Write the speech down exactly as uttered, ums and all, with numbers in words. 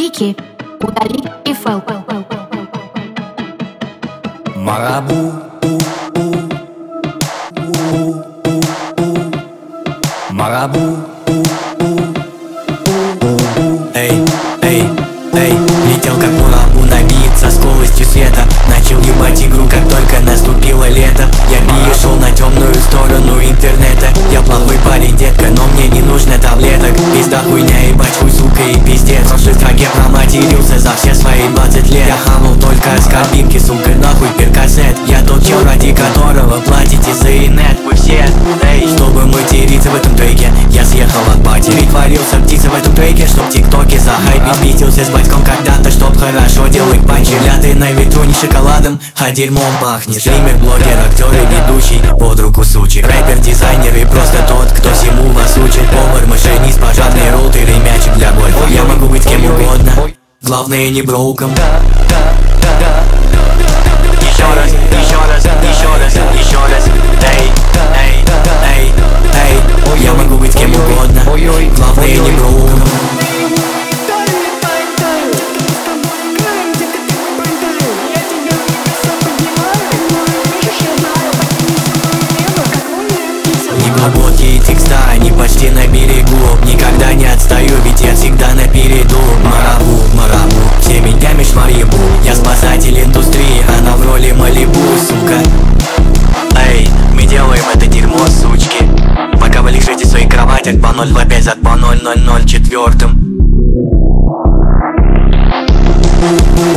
Вики, удали и файл. Марабу, Марабу, эй, эй, эй, летел как мурабу на бит со скоростью света. Начал ебать игру, как только наступило лето. Я перешел на темную сторону интернета. Я плохой парень, детка, но мне не нужно таблеток. Пизда хуйня, ебать, хуй, сука и пиздец. В прошлой строке проматерился за все свои двадцать лет. Я хамал только с кабинки, сука, нахуй перкассет. Я тот чел, ради которого платите за инет. Вы все, эй, чтобы материться в этом треке, я съехал от пати. Притворился птицей в этом треке, чтоб тиктоки захайпить. Обиделся с батьком когда-то, чтоб хорошо делать панчи. Ляты на ветру не шоколадом, а дерьмом пахнет. Стример, блогер, актер и ведущий, под руку сучек. Рэпер, дизайнер и просто тот, кто всему вас учит. Повар, машинист, пожарный роутер и мячик для гольфа. Я могу быть кем угодно, главное не броуком. Еще раз, еще раз, еще раз, еще раз. Эй, эй, эй, эй. Я могу быть кем угодно, главное не броуком. Неглубокие текста, они почти на берегу. Никогда не отстаю, ведь я всегда напереду. Марабу, марабу, всеми днями шмаребу. Я спасатель индустрии, она в роли Малибу, сука. Эй, мы делаем это дерьмо, сучки. Пока вы лежите в своих кроватях по ноль два пять за по ноль ноль ноль четвертым.